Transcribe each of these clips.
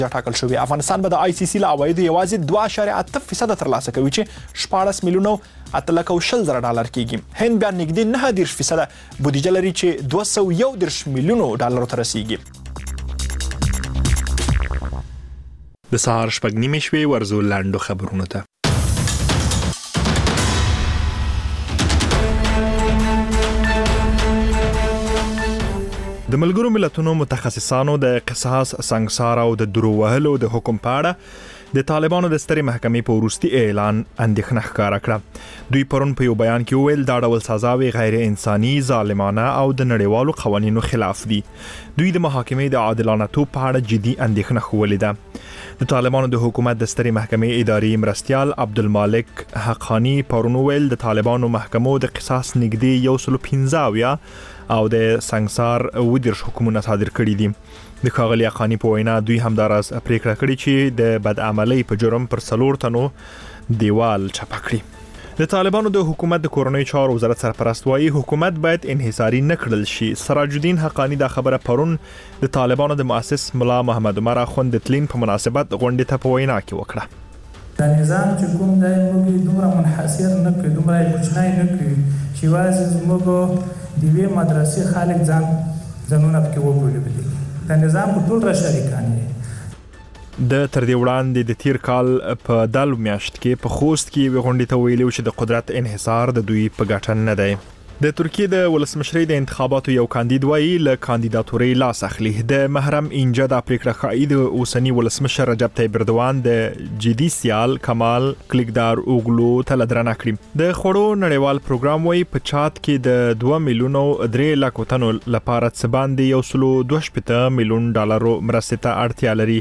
ټاکل شوی. افغانستان به د آی سی سی له عوایدو یوازې 2.8% ترلاسه کوي چې 14 میلیونه 820,000 ډالر کیږي. هند بیا نږدې 9% بودیجه لري چې 211 میلیونه ډالر ته رسیږي. د سهار 6:30 شوي ورزو لاندو خبرونه ته. د ملګرو ملتونو متخصصانو د قصاص، سنگسار او د درو وهلو د حکم په اړه د طالبانو د سترې محکمې په وروستي اعلان اندېښنه ښکاره کړه. دوی پرون په یو بیان کې وویل دا ډول سزاوي غیر انساني، ظالمانه او د نړیوالو قوانینو خلاف دي. دوی د محاکمې د عادلانه توب په اړه جدي اندېښنه ښودلې ده. د طالبانو د حکومت د سترې محکمې اداري مرستیال عبدالمالک حقانی پرون وویل د طالبانو محکمو د قصاص نږدې 115 او د سنگسار 20 حکومونه صادر کړي دي. د ښاغلي حقانی په وینا دوی همداراز پریکړه کړې چې د بدعملۍ په جرم پر 4 تنو دیوال چپه کړي. د طالبانو د حکومت د کورنۍ چارو وزارت سرپرست وايي حکومت باید انحصاري نه کړل شي. سراج الدین حقانی دا خبره پرون د طالبانو د مؤسس ملا محمد عمر اخوند د تلین په مناسبت غونډې ته په وینا کې وکړه. دا نظام چې کوم دی موږ دومره منحصر نه کړو، دومره کوچنی نه کړو چې وایي موږ د وی مدرسې خالق ځانونه پکې وګوري. دا نظام په ټول را شریکان دي. د تر دې وړاندې د تیر کال په دل میاشت کې په خوست کې غونډې ته ویلو چې د قدرت انحصار د دوی په ګټه نه دی. د ترکیه د ولسمشرۍ د انتخاباتو یو کاندید وایي له کاندیداتورۍ لاس اخلي. د محرم اینجا د پریکړه ښایي د اوسنی ولسمشر رجب طیب اردوان د جدي سیال کمال کلیکدار اوغلو ته لدرنه کړي. د خوړو نړیوال پروګرام وایي په چاد کې د 2 میلیونو 3 لک تنو لپاره څه باندې 1.2 میلیون ډالرو مرستې ته اړتیا لري.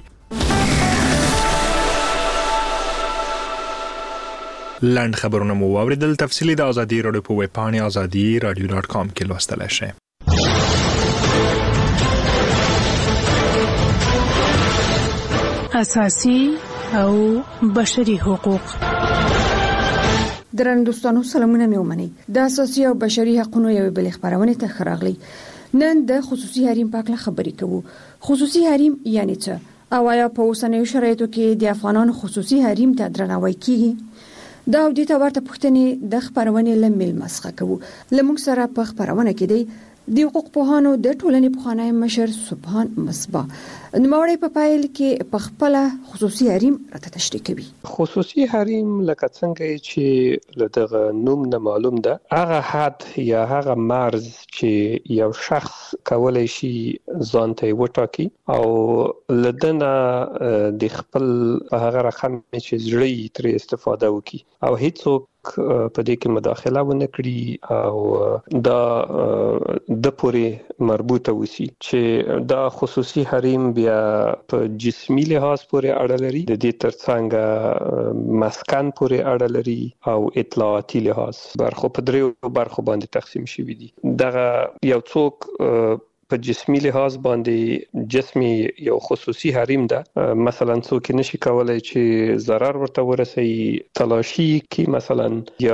لاند خبرونه مو واوریدل. تفصیلی د ازادي رادیو په ویب پاڼه azadi.radio.com کې لوستلی شئ. اساسي او بشري حقوق. درنو دوستانو سلامونه مې ومنئ. د اساسي او بشري حقوقو یو بل خبرونه ته خراغلی. نن د خصوصي حریم په اړه خبرې کوو. خصوصي حریم یعنی څه؟ او آیا په اوسنیو شرایطو کې د افغانانو خصوصي حریم ته درناوی کیږي؟ دا د دې ورته پوښتنې د خبرونې لمل مسخه کوو. لمونږ سره په خبرونه کې دی د حقوق پوهانو د ټولنې پخوانی مشر سبحان مصباح. نوموړی په پایل کې په خپل خصوصي حریم راته تشریح کوي. خصوصي حریم لکه څنګه چې لدغه نوم نه معلوم ده، هغه حد یا هغه مرز چې یو شخص کولای شي ځان ته وټاکي او لدنه د خپل هغه رقم چې زړی تر استفاده وکي او هیڅوک په دې کې مداخله ونه کړي او دا د پورې مربوطه وسی چې دا خصوصي حریم بیا په جسمي لحاظ پورې اړه لري، د دې ترڅنګ مسکن پورې اړه لري او اطلاعاتي لحاظ برخو په دریو برخو باندې تقسیم شوی دي. دغه یو څوک په جسمي لحاظ باندې جسمي یو خصوصي حریم ده، مثلا څوک نشي کولای چې ضرر ورته ورسي، تلاشي کی مثلا یا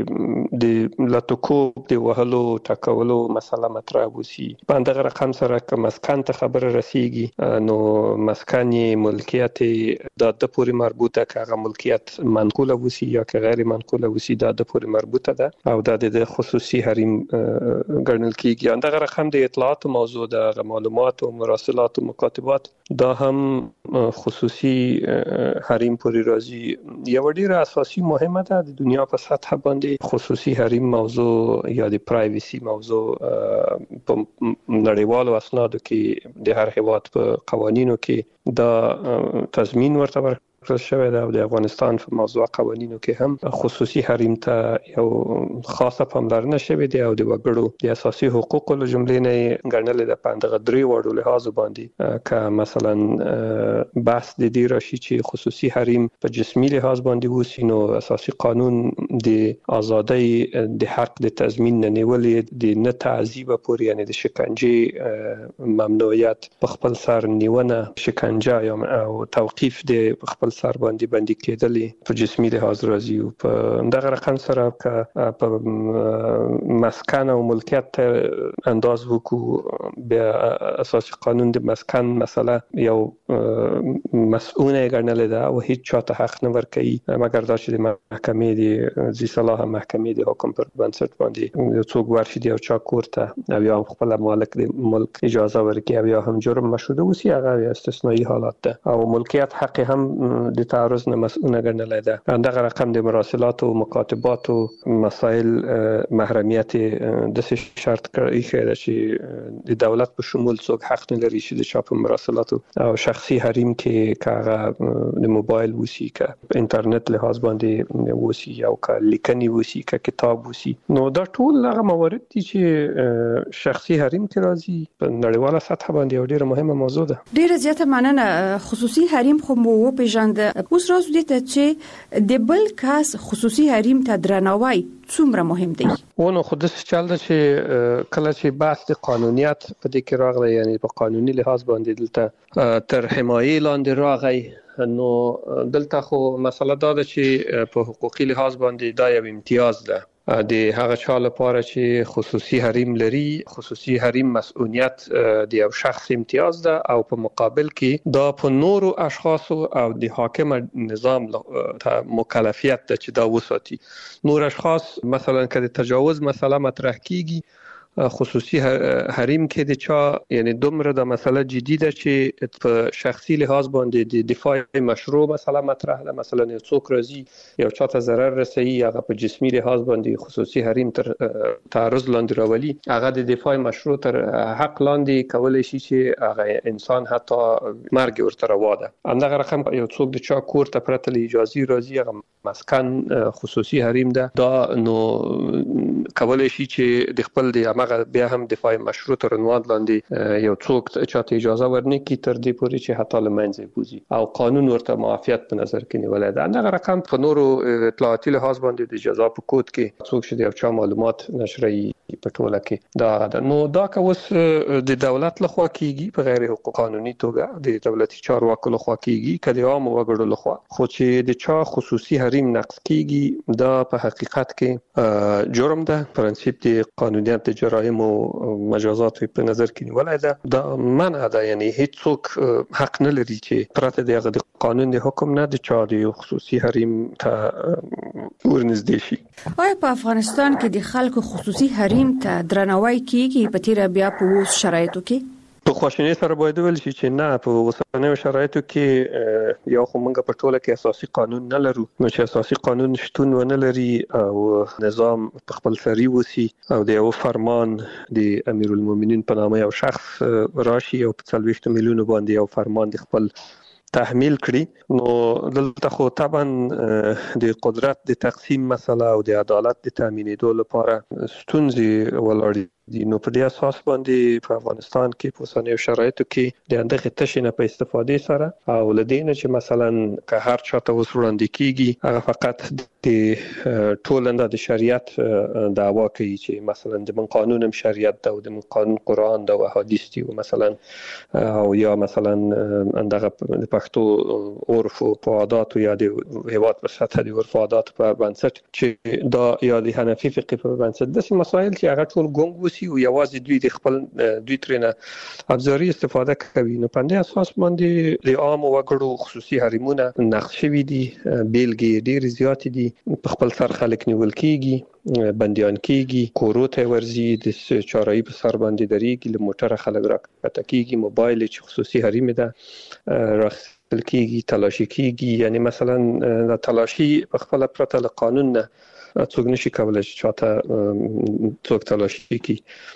د لاتوکوب د وهلو ټاکولو مسله مطرح وسی. باندې رقم سره که مسکن ته خبر رسیږي نو مسکن ملکیت د پورې مربوطه، که ملکیت منقوله وسی یا که غیر منقوله وسی د پورې مربوطه ده او د خصوصي حریم ګڼل کیږي. اندغه رقم د اطلاعات موضوع د معلومات او مراسلات او مکاتبات دا هم خصوصي حریم پورې راځي. یو ډیره اساسي مهمه ده د دنیا په سطح باندې خصوصي حریم موضوع یا د پرایویسی موضوع په نړیوالو اسنادو کې د هر هیواد په قوانینو کې دا تضمین ورته کړل شوی ده او د افغانستان په موضوع قوانینو کې هم خصوصي حریم ته یو خاصه پاملرنه شوې ده او د وګړو د اساسي حقوقو له جملې نه ګڼل ده په اندغه درې وړو لحاظ باندې، که مثلا بحث د دې راشي چې خصوصي حریم په جسمي لحاظ باندې وسی نو اساسي قانون د ازادۍ د حق د تضمین نه نیولې د نه تعذیب پورې یعنی د شکنجه ممنوعیت په خپل سر نیونه، شکنجه او توقیف د خپل سر باندې بندي کېدلې په جسمي لحاظ راځي او په دغه رقم سره په مسکن او ملکیت انداز وکړو بیا اساسي قانون د مسکن مسله یو مسؤونه ګڼل ده او هیڅ چاته حق نه ورکوي مګر دا چې د محکمې د ذی صلاح محکمې د حکم پر بنسټ باندې څوک ورشي دی او چا کوړه او یا خپل مالک د ملک اجازه ورکړي او یا هم جرم مشهوده وسی هغه استثنایی حالات ده او ملکیت حق هم د تعرض نه مسؤونه ګڼل ده دغه رقم د مراسلات او مکاتبات او مسائل محرمیت د شرط کوي چې د دولت په شمول څوک حق نه لري چې د چا په مراسلات او شخصي حریم کې کاغه د موبایل وسی کا انټرنیټ لحاظ باندې وسی او کا لیکنی وسی کا کتاب وسی نو دا ټول هغه موارد دي چې شخصي حریم کې راځي په نړیواله سطح باندې یو ډیره مهمه موضوع ده. ډیره زیاته مننه. خصوصي حریم خو مو وپېژاند، اوس راځو دې ته چې د بل کس خصوصي حریم ته درناوی څومره مهم دی؟ ونه خو د چل ده چې کله چې بحث د قانونیت په دې کې راغلی، یعنی په قانوني لحاظ باندې دلته تر حمایې لاندې راغی، نو دلته خو مسله دا ده چې په حقوقي لحاظ باندې دا یو امتیاز ده د هغه چا لپاره چې خصوصي حریم لري. خصوصي حریم مسؤلیت د یو شخص امتیاز ده او په مقابل کې دا په نورو اشخاصو او د حاکم نظام مکلفیت ده چې دا وساتي. نور اشخاص مثلا که د تجاوز مسله مطرح کیږي، خصوصي حریم کې د چا یعنی دومره د مسله جدي ده چې په شخصي لحاظ باندې د دفاع مشروع مسله مطرح ده. مثلا یو څوک راځي یو چاته ضرر رسوي، هغه په جسمي لحاظ باندې خصوصي حریم تر تعرض لاندې راولي، هغه د دفاع مشروع تر حق لاندې کولای شي چې هغه انسان حتی مرګ ورته روا ده. همدغه رقم یو څوک د چا کور ته پرته له اجازه راځي، هغه مسکن خصوصي حریم ده، دا نو کولای شي چې د خپل د بیا هم دفاع مشروع تر عنوان لاندې یو څوک چاته اجازه ورنکړي تر دې پورې چې حتی له منځه بوزي او قانون ورته معافیت په نظر کې نیولای ده. دغه رقم په نورو اطلاعاتي لحاظ باندې د جزا په کود کې څوک چې د یو چا معلومات نشري په ټوله کې دا ده. نو دا که اوس د دولت لخوا کیږي په غیر حقوق قانوني توګه د دولتي چارواکو لخوا کیږي، که د عام وګړو لخوا، خو چې د چا خصوصي حریم نقض کیږي دا په حقیقت کې جرم ده. پرنسيپ د قانونیت د جرایم او مجازات په نظر کې نیولای ده، دا منع ده. یعنی هیڅ څوک حق نه لري چې پرته د قانون د حکم نه د چا د خصوصي حریم ته ورنږدې شي. آیا په افغانستان کې د خلکو خصوصي حریم ته درناوی کیږي په تیر بیا په اوس شرایطو کې؟ په خواشینۍ سره باید ویل شي چې نه، په اوسنیو شرایطو کې یو خو موږ په ټوله کې اساسي قانون نه لرو، نو چې اساسي قانون شتون ونه لري او نظام په خپل سری وسی او د یو فرمان د امیرالمؤمنین په نامه یو شخص راشي او په 40 میلیون باندې یو فرمان د خپل تحمیل کړي، نو دلته خو طبعا د قدرت د تقسیم مسله او د عدالت د تامینېدو لپاره ستونزې ولاړې دي. نو په دې اساس باندې په افغانستان کې په اوسنیو شرایطو کې د اندغه تشې نه په استفادې سره او لدینه چې مثلا که هر چاته وسوړاندې کیږي هغه فقط د ټولنده د شریعت دعوا کوي چې مثلا د من قانون شریعت ده او د من قانون قرآن ده او احادیث دي مثلا، او یا مثلا اندغه د پښتو عرف او عادت یا د هیواد په سطح د عرف او عادت په بنسټ چې دا یا د حنفي فقه په بنسټ د مسایل چې هغه ټول ګونګ او یوازې دوی ترنه ابزاري استفاده کوي. نو په دې اساس باندې د عام وګړو خصوصي حریمونه نقض شوي دي، بیلګې ډېر زیات دي، په خپل سر خلک نیول کیږي، بندیان کیږي، کورو ته ورځي، د چارایي په سر باندې درېږي، له موټره خلک راکته کیږي، موبایل چې خصوصي حریم ده راخیستل کیږي، تلاشي کیږي. یعنی مثلا د تلاشي په خپل پرته له قانون نه څوک نشي کولای چې چاته څوک تلاشي کی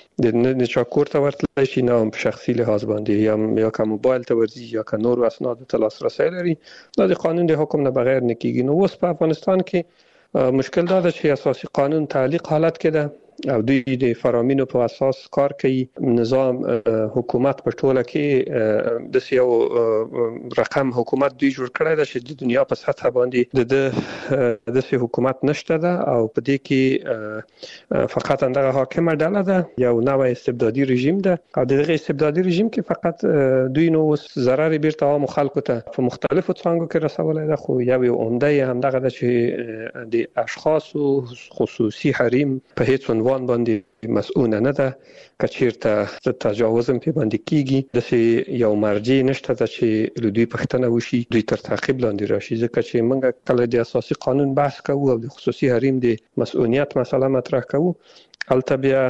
د چا کور ته ورتلی شي، نه په شخصي لحاظ باندې یا که موبایل ته ورځي یا که نور اسناد ته لاسرسی لري، دا د قانون د حکم نه بغیر نه کیږي. نو اوس په افغانستان کې مشکل دا ده چې اساسي قانون تعلیق حالت کې ده او دوی د فرامینو په اساس کار کوي. نظام حکومت په ټوله کې د یو رقم حکومت دوی جوړ کړی دی چې د دنیا په سطح باندې د حکومت نشته ده او په دې کې فقط اندغه حاکمه ډله ده، یو نوې استبدادي رژیم ده او دغه استبدادي رژیم کې فقط دوی نو ضرر بیرته عام خلکو ته په مختلفو څانګو کې رسولای ده. خو یو عمده همدغه ده چې د اشخاصو خصوصي حریم په هیڅ عنوان باندې مسؤل نه ده. کچیرته تجاوز په باندې کیږي د یو مرجع نشته چې دوی پښتنه وشي، دوی تر تعقیب لاندې راشي. ځکه چې موږ کله د اساسي قانون بحث کوو او د خصوصي حریم د مسؤلیت مسله مطرح کوو، البته بیا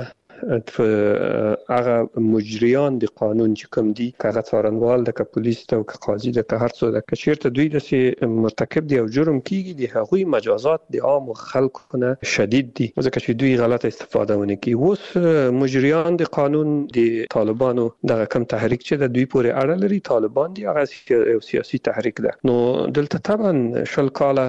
هغه مجریان د قانون چې کوم دي، هغه څارنوال د پولیس ته او قاضي د هر څو د کچیرته دوی د مرتکب دی او جرم کیږي، د هغوی مجازات د عام خلکو نه شدید دي ځکه چې دوی غلط استفاده ونه کوي. اوس مجریان د قانون د طالبانو دغه کم تحریک چې د دوی پورې اړه لري، طالبان دي، هغه سیاسي تحریک ده. نو دلته طبعا شل کاله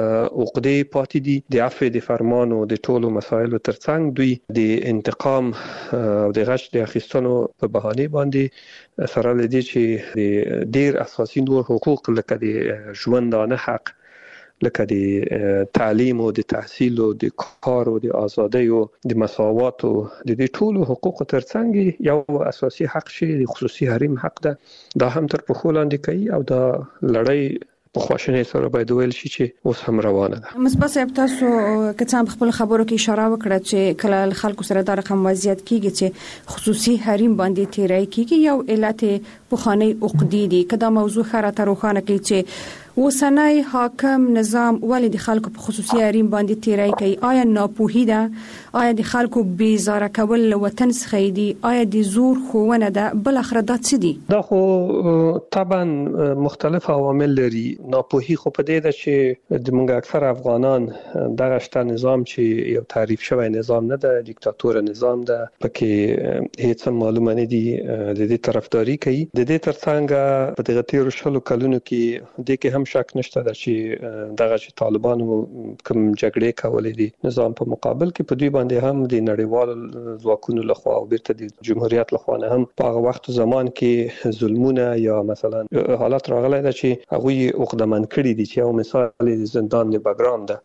عقدې پاتې دي د عفو د فرمان او د ټولو مسایلو ترڅنګ دوی د انتقام او د غش د اخیستنو په بهانه باندې سره لدی چې د ډیر اساسي نور حقوق لکه د ژوندانه حق، لکه د تعلیم او د تحصیل او د کار او د ازادۍ او د مساوات او د دې ټولو حقوق ترڅنګ یو اساسي حق شي د خصوصي حریم حق ده. دا هم تر پخو لاندې کوي او دا لړۍ په خواشنۍ سره باید ویل شي چې اوس هم روانه ده. مصباح صاحب، تاسو کڅام خپل خبرو کې اشاره وکړه چې کله خلکو سره دا رقم وضعیت کیږي چې خصوصي حریم باندې تیرای کیږي، یو علت پخوانی عقدې دي. کدا موضوع خره ته روښانه کوي چې اوسنۍ حاکم نظام ولې د خلکو په خصوصي حریم باندې تیرای کوي؟ آیا ناپوهي ده؟ آیا د خلکو بیزاره کول له وطن څخه دي؟ آیا د زور خوونه ده؟ بل اخر دا څه دي؟ دا خو طبعا مختلف عوامل لري. ناپوهي خو په دې ده چې د موږ اکثر افغانان دغه شته نظام چې یو تعریف شوی نظام نه ده، دیکتاتور نظام ده، پکې هیڅ معلومه نه دي د دې طرفداري کوي. د دې ترڅنګ په دغه تیر شلو کلونو کې د کې هم شک نشته چې دغه چې طالبانو کوم جګړې کولې دي نظام په مقابل کې په دوی باندې هم د نړیوالو ځواکونو لخوا او بیرته د جمهوریت لخوا نه هم په هغه وخت زمان کې ظلمونه یا مثلا حالت راغلی ده چې هغه عقدمن کړي دي. چې یو مثال د زندان د بګرام ده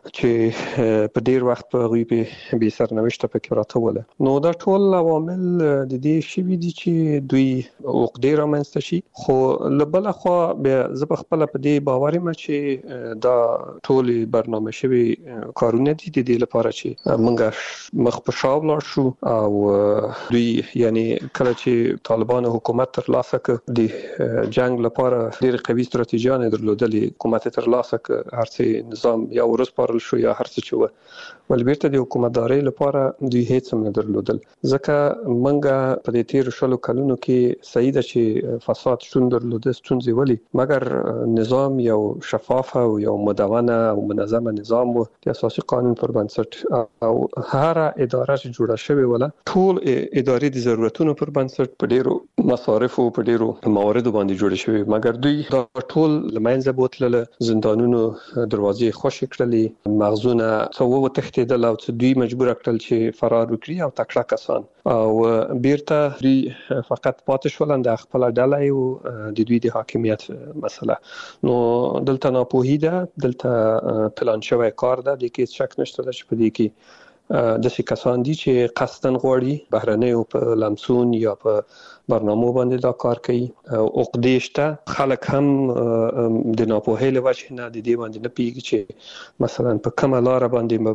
چې په ډیر وخت په غوي په بي سرنوشت په کې راټوله. نو دا ټول عوامل د دې شوي دي چې دوی عقدې رامنځته شي. خو لبل خو به زه خپل په دې باور یم چې دا ټول برنامه شوی کارونه دي د دې لپاره چې موږ مخ په شا ولاړ شو او دوی یعنی کله چې طالبان حکومت تر لاسه کړ د جنگ لپاره ډېر قوي ستراتیژیان درلودلې، حکومت تر لاسه کړ، هر څه نظام یا ورسپارل شو یا هر څه چې ول بیرته د حکومتداري لپاره دوی هیڅ هم نه درلودل. ځکه موږ په دې تیر شلو کلونو کې صحیح ده چې فساد شون درلوده، ستونزې ولي، مګر نظام یو شفاف او یو مدونه او منظمه نظام و د اساسي قانون پر بنسټ او هر اداره چې جوړه شوې ولا ټول ادارې د ضرورتونو پر بنسټ په ډیرو مصارف او په ډیرو موارد باندې جوړه شوې، مګر دوی دا ټول لمنځه بوتلل، زندانونو دروازې خوشې کړلې، مغزونه څو تختیدل او دوی مجبور کړل چې فرار وکړي او تکړه کسان او بیرته دوی فقط پاتې شول د خپل ډله او د دوی د حاکمیت مسله. نو دلته ناپوهي ده، دلته پلان شوی کار ده، د کې شک نشته چې په دې کې د څه کسان دي چې قصدن غواړي بهرنۍ په لمسون یا په برنامه باندې دا کار کوي. عقدې شته، خلک هم د ناپوهۍ له وجې نه د دې باندې نه پیږي چې مثلا په کومه لار باندې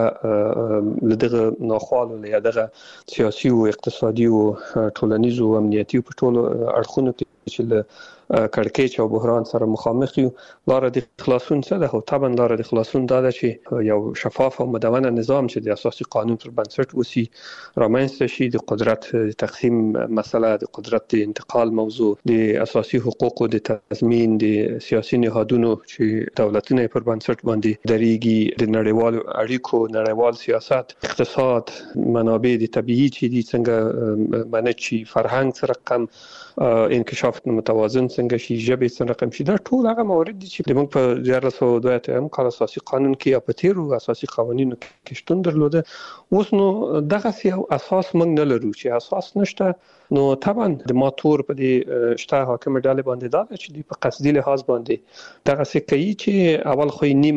مبنګه لدغه ناخوالو یا دغه سیاسي او اقتصادي او ټولنیز او امنیتي په ټولو اړخونو کې چې کړکېچ او بحران سره مخامخ یو. لار د خلاصون څه ده؟ او طبعا لار د خلاصون دا ده چې یو شفاف او مدونه نظام چې د اساسي قانون پر بنسټ وسی رامنځته شي، د قدرت تقسیم مسله، د قدرت د انتقال موضوع، د اساسي حقوقو د تضمین، د سیاسي نهادونو چې دولتونه پر بنسټ باندې درېږي، د نړیوالو اړیکو، نړیوال سیاست، اقتصاد، منابع د طبيعي چې دي څنګه منځ فرهنګ سره کم انکشاف متوازن څنګه شي، ژبه څنګه رقم شي. دا ټول هغه موارد دي چې موږ په 1902 کال اساسي قانون کې او په تیرو اساسي قوانینو کې شتون درلوده. اوس نو دغه یو اساس موږ نه لرو. چې اساس نشته نو طبعا د ماتور په دې شته حاکم ډلې باندې دا چې دوی په قصدي لحاظ باندې دغه څه کوي چې اول خو نیم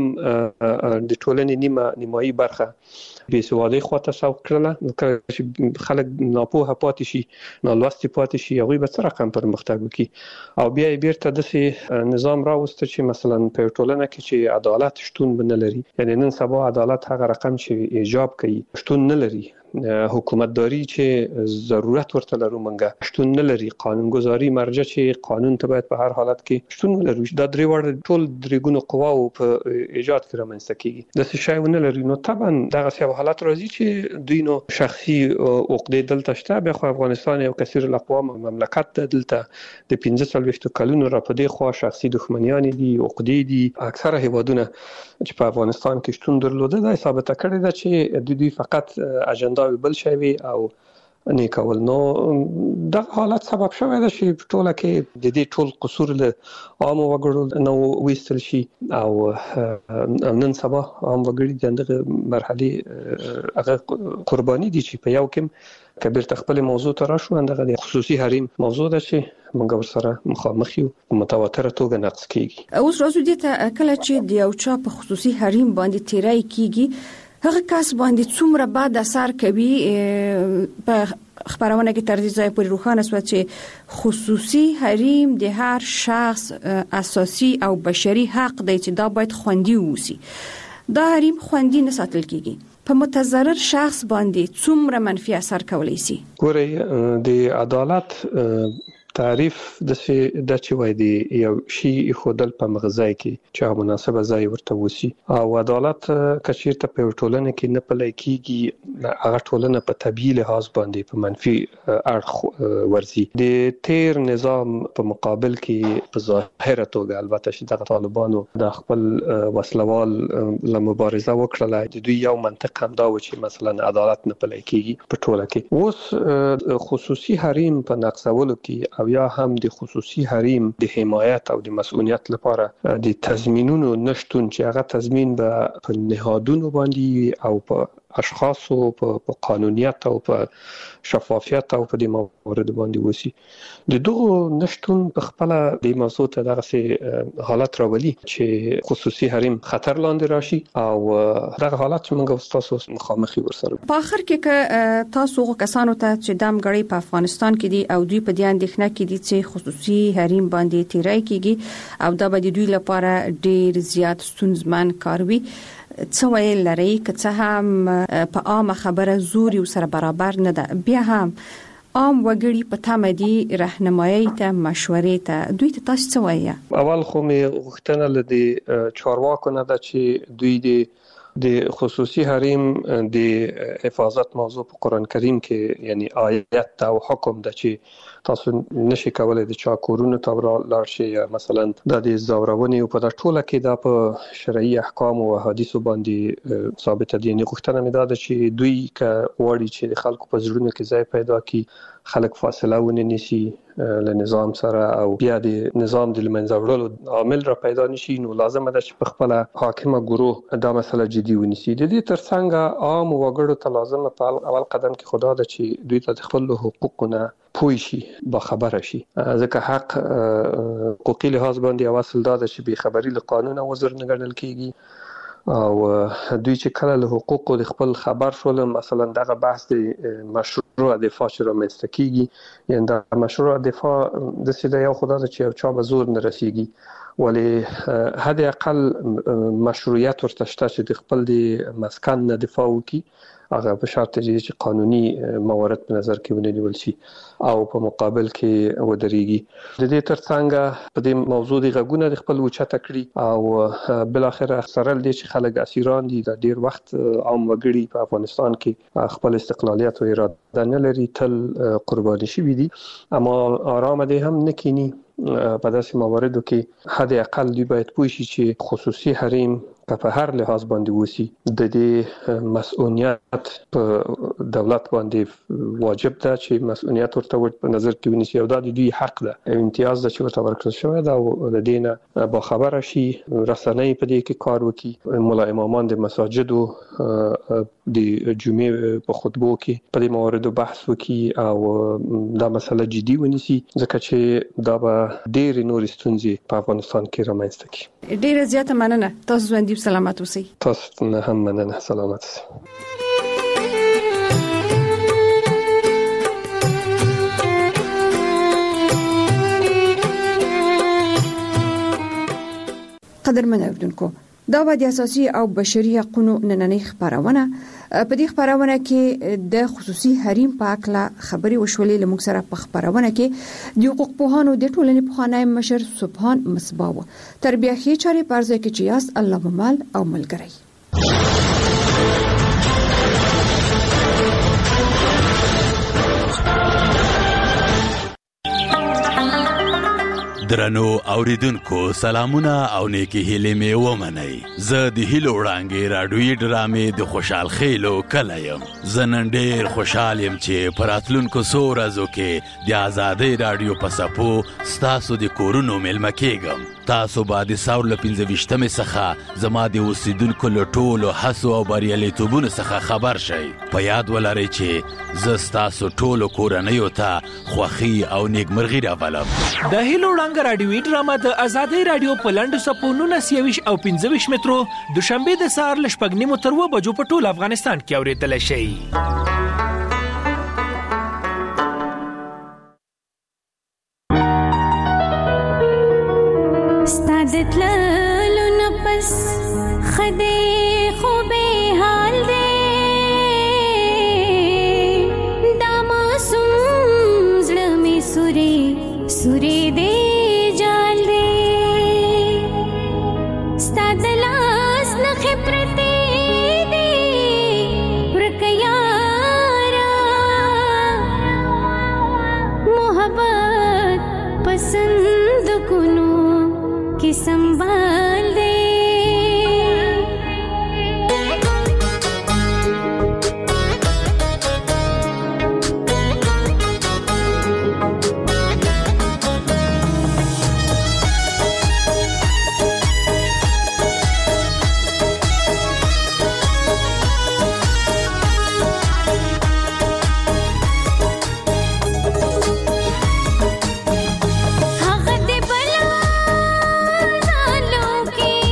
د ټولنې نیمایي برخه بې سوادي خواته سوق کړله، چې خلک ناپوهه پاتې شي، نالوستي پاتې شي، هغوی به څه رقم پرمختګ وکړي. او بیا یې بیرته داسې نظام راوسته چې مثلا په ټولنه کې چې عدالت شتون نه لري، یعنی نن سبا عدالت هغه رقم چې ایجاب کوي شتون نه لري، حکومتداري چې ضرورت ورته لرو منګه شتون نه لري، قانونګذاري مرجع چې قانون ته باید په هر حالت کې شتون لري. دا درې وړ ټول درې ګونو قواو په ایجاد کې رامنځته کیږي. د څه شی نه لري. نو طبعا دغه یو حالت راځي چې دوی نو شخصي عقدې دلته شته. بیا خو افغانستان یو کثیر الاقوام مملکت ده، دلته د 15 کلونو را په دې خوا شخصي دښمنیان دي، عقدې دي. اکثره هیوادونه چې په افغانستان کې شتون درلوده دا ثابت کړی ده چې دوی فقط اجنډا بل شي وي او نه کول. نو دا حالت سبب شوی ده چې ټوله کې د دې ټول قصور له عام وګړو نو وېستل شي او نن سبا عام وګړي د دغه مرحله هغه قرباني دي چې په یو کې کبیر تخپل موضوع ته راشو. دغه د خصوصي حریم موضوع ده چې موږ ورسره مخامخ یو متواتر توګه نقص کیږي. اوس راځو دې ته کله چې د یو چا په خصوصي حریم باندې تیرای کیږي، هغه کس باندې څومره بعد اثر کوي. په خبرونه کې تر دې ځای پورې روښانه شو چې خصوصي حریم د هر شخص اساسي او بشري حق دی چې دا باید خوندي ووسی. دا حریم خوندي نه ساتل کیږي. په متضرر شخص باندې څومره منفي اثر کولی شي؟ ګورئ، د عدالت تعریف د چې وای دی یو شی خودل په مغزای کې چې مناسبه ځای ورته وسی. او عدالت کچیرته په ټولنه کې نه پلی کیږي، هغه ټولنه په طبيعي لحاظ باندې په منفي اړخ ورزي. د تیر نظام په مقابل کې په ظاهره توګه البته چې د طالبانو د خپل وسلوال له مبارزه وکړه، د دوی یو منطق هم دا و چې مثلا عدالت نه پلی کیږي په ټوله کې. اوس خصوصي حریم په نقصولو کې یا هم د خصوصي حریم د حمایت او د مسؤلیت لپاره د تضمینونو نشټون چې هغه تضمین به په نهادونو باندې او په اشخاصو په قانونیت او په شفافیت او په دې موارد باندې وسی. د دغه نشټون په خپل د موضوع ته دغه حالت راولي چې خصوصي حریم خطر لاندې راشي او دغه حالت موږ تاسو مخامخ ورسره. په اخر کې تاسو کسانو ته چې دام غړي په افغانستان کې دي او دوی په دې اندېښنه کې دي چې خصوصي حریم باندې تیرای کیږي او دا به دوی لپاره ډیر زیات ستونزمن کار وي، څه ویل لري؟ که څه هم په عامه خبره زور یو سره برابر نه ده، بیا هم عام وګړي په تمه دي راهنمایي ته، مشورې ته، دوی ته تاسو څه وایي؟ اول خو مې غوښتنه لدی چارواکو نه ده چې دوی د خصوصي حریم د حفاظت موضوع په قرآن کریم کې یعنی آیت او حکم ده چې تاسو نشي کولای د چا کورونو ته لاړ شئ یا مثلا د زورونې په ټوله کې د په شرعي احکام او احادیث باندې ثابت دي. نه غوښتنه مې ده چې دوی ک وړي چې د خلکو په زړونو کې ځای پیدا کړي، خلک فاصله ونیسي له نظام سره او بیا د نظام د لمنځه وړلو عامل را پیدا نشي. نو لازم ده چې په خپل حاکمه ګروه دا مسله جدي ونیسي. د دې ترڅنګ عام وګړو ته لازم په اول قدم کې خدا ده چې دوی ته خپل حقوقونه پوي شي، با خبره شي، ځکه حق حقوقي لحاظ باندې اصل دا ده چې بې خبري له قانون او وزر نه ګڼل کیږي او دوی چې کله له حقوقو د خپل خبر شول، مثلا دغه بحث د مشروع دفاع چې رامنځته کیږي، یعنی د مشروع دفاع د سیده یو خدا چې یو چا به زور نه رسیږي، ولی حد اقل مشروعیت ورته شته چې د خپل د مسکن نه دفاع وکړي، هغه په شرط چې قانوني موارد په نظر کې ونیول شي او په مقابل کې ودرېږي. د دې ترڅنګ په دې موضوع د غږونه د خپل وچته کړی او بل اخر سره د چې خلک اسیران دي د ډیر وخت عام وګړي په افغانستان کې خپل استقلالیت او اراده نه لري، تل قرباني شوي دي، اما آرام دې هم نکینی په داسې مواردو کې حد اقل دوی باید پوه شي چې خصوصي حریم په هر لحاظ باندې وسی د دې مسؤلیت په دولت باندې واجب ده چې مسؤلیت ورته په نظر کې ونیسي او دا د دوی حق ده امتیاز ده چې ورته ورکړل شوی ده او د دینه با خبره شي رسنۍ په دې کې کار وکړي مولا امامان د مساجدو د جمعې په خطبو کې په دې مواردو بحث وکړي او دا مسله جدي ونیسي ځکه چې دا به ډېر نور ستونزې په افغانستان کې رامنځته کړي. ډیره زیاته مننه تاسو ژوندۍ سلامت اوسئ. تاسو نه هم مننه سلامت اوسئ. قدرمن اوریدونکو دا د اساسي او بشري حقوقو نننۍ خبرونه په دې خبرونه کې د خصوصي حریم په اړه خبري وشولې لمږ سره په خبرونه کې د حقوق پوهانو د ټولنې پوهانای مشر سبحان مصباح تربیحي چاري پرځه کې چې یاست الله مال او ملګری. درنو اوریدونکو سلامونه او نیکی هیلې مې ومنئ. زه د هیلو وړانګې راډیویي ډرامې د خوشحال خیلو کلی یم. زه نن ډېر خوشحال یم چې په راتلونکو څو ورځو کې د ازادۍ راډیو په څپو ستاسو د کورونو میلمه کېږم. تاسو به د ساور له 25مې څخه زما د اوسیدونکو له ټولو هڅو او بریالیتوبونو څخه خبر شئ. په یاد ولرئ چې زه ستاسو ټولو کورنیو ته خوښي او نیکمرغي راولم. د هیلو وړانګه راډیویي ډرامه د ازادۍ راډیو په لنډو څپو 19 او 25 مترو دوشنبه د سهار له 9:30 تر 2 بجو په ټول افغانستان کې اورېدل شي. ستاد تللو نفس خدای خوبه حال دی دا معصوم زړه می سوري دی جال دی ستاد لاس نخ پرتی دی ورکیارا محبت پسند کنو की संभाल दे हाँ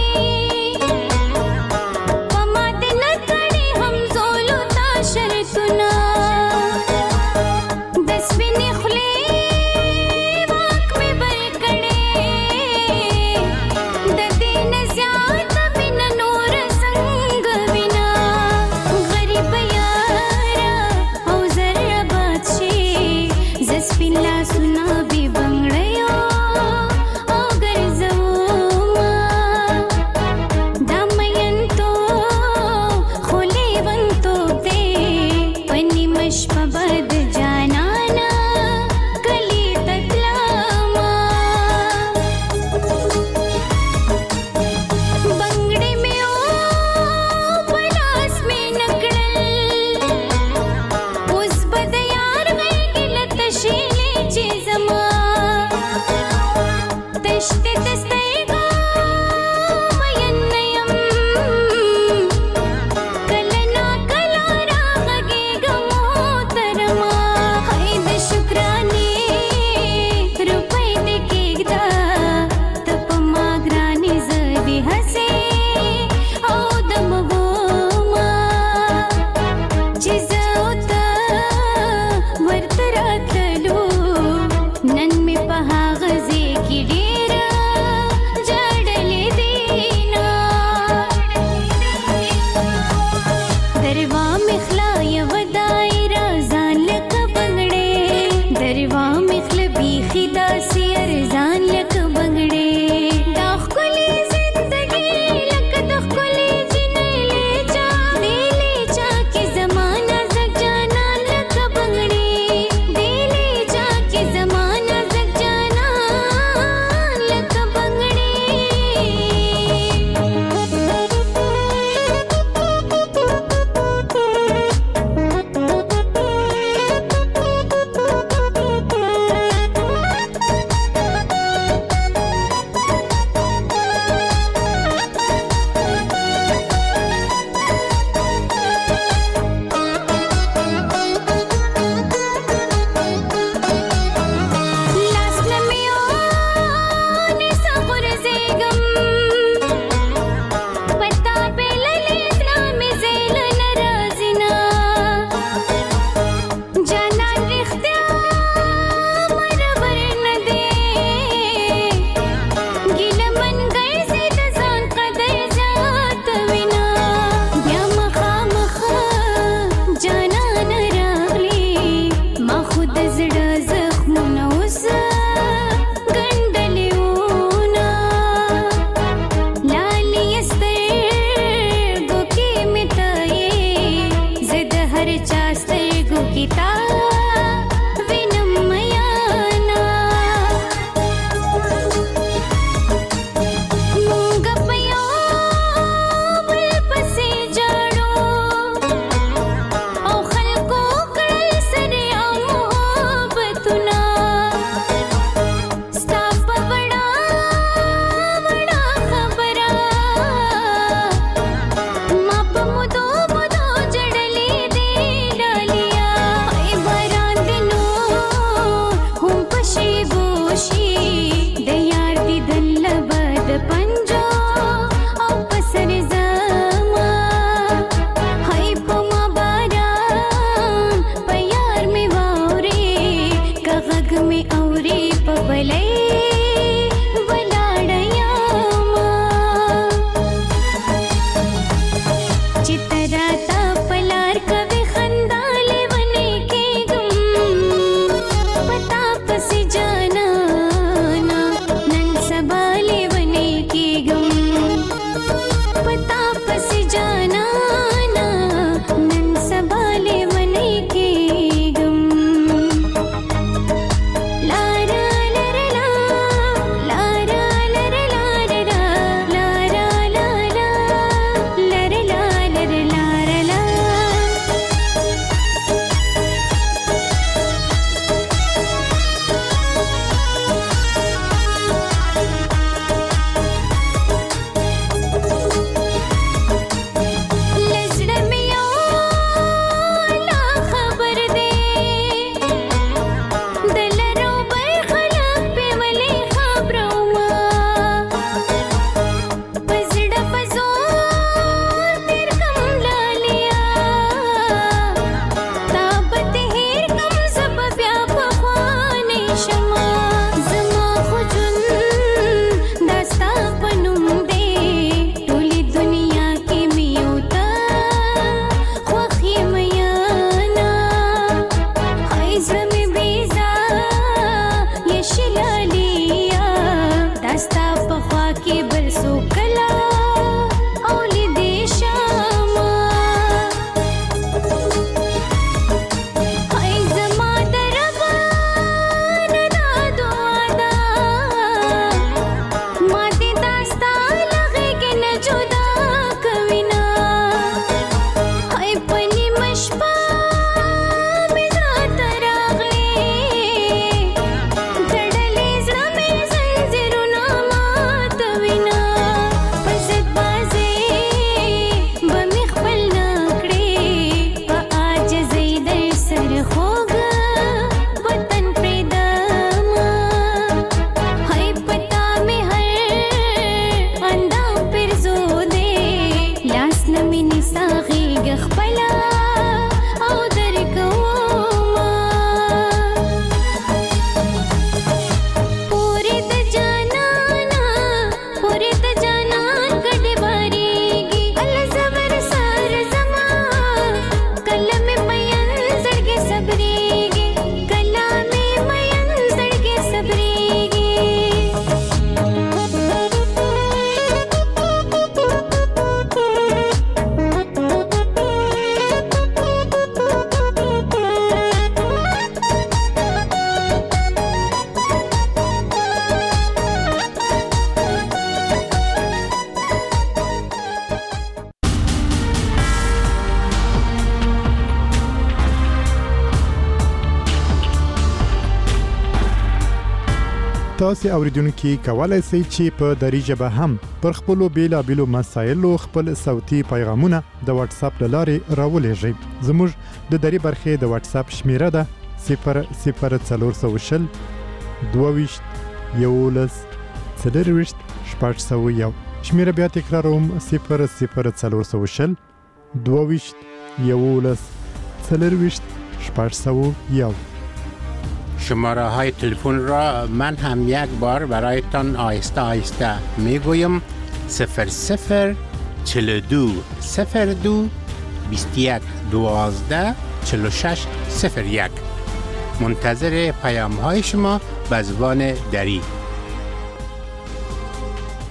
تاسو اوریدونکو کولای شئ چې په دری ژبه هم پر خپل بیلابیلو مسایلو خپل صوتي پیغامونه د واتس اپ لارې راولېږئ. زموږ د دری برخې د واتس اپ شمیره ده 00420 22 11 40 601. شمیره بیا تکراروم 00420 22 11 40 601. شماره های تلفن را من هم یک بار برایتان آهسته آهسته میگویم 00 42 02 21 12 46 01. منتظر پیام های شما به زبان دری.